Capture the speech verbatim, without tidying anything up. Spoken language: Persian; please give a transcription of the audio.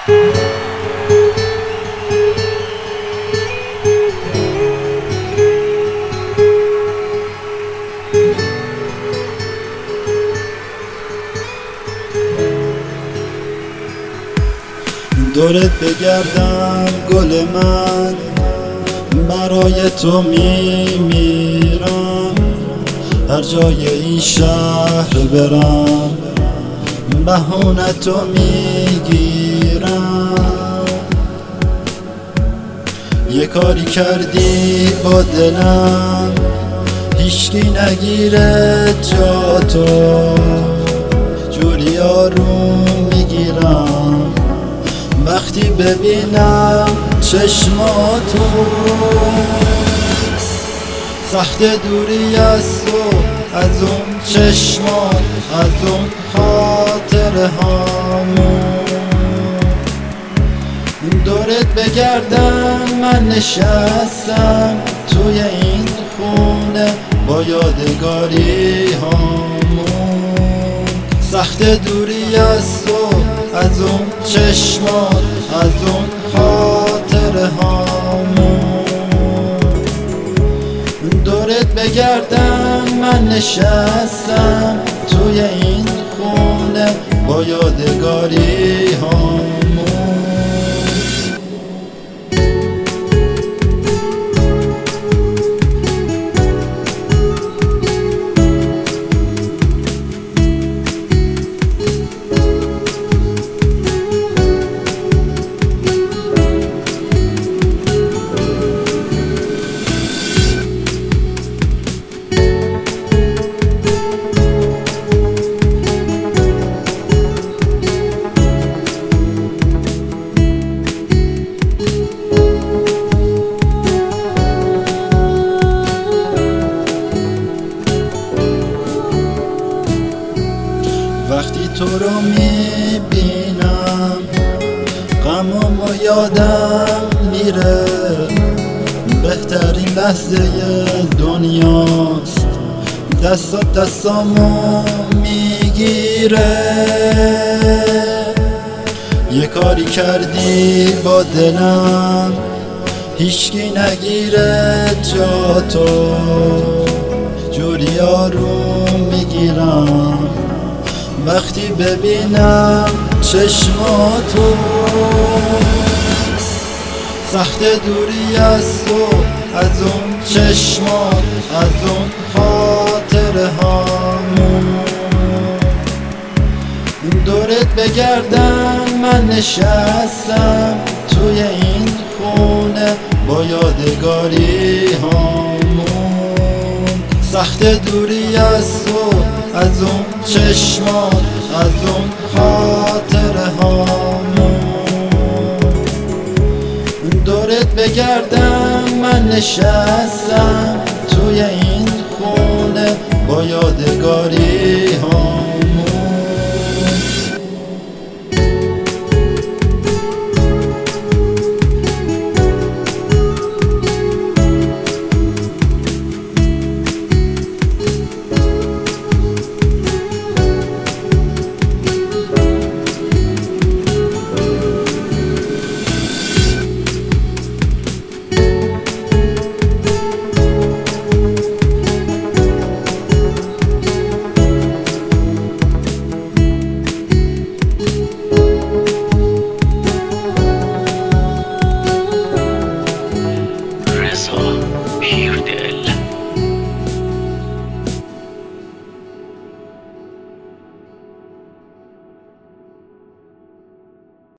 دورت بگردم گل من، برای تو میمیرم. هر جای این شهر برم بهونه تو میگیرم. یه کاری کردی با دلم هیچکی نگیره جا تو، جوری آروم میگیرم وقتی ببینم چشماتو. سخت دوری از تو، از اون چشمات، از اون خاطره هامون. دورت بگردم من نشستم توی این خونه با یادگاری هامون. سخت دوری از تو، از اون چشمات، از اون خاطره هامون. دورت بگردم من نشستم توی این خونه با یادگاری هامون. وقتی تو رو میبینم غمم و یادم میره. بهترین لحظه دنیاست، دستات دستامو میگیره. یه کاری کردی با دلم هیچکی نگیره جا تو، جوری آروم میگیرم وقتی ببینم چشماتو. سخت دوری از تو، از اون چشمات، از اون خاطره هامون. دورت بگردم من نشستم توی این خونه با یادگاری هامون. سخت دوری از تو، از اون چشمات، از اون خاطره هامون. دورت بگردم من نشستم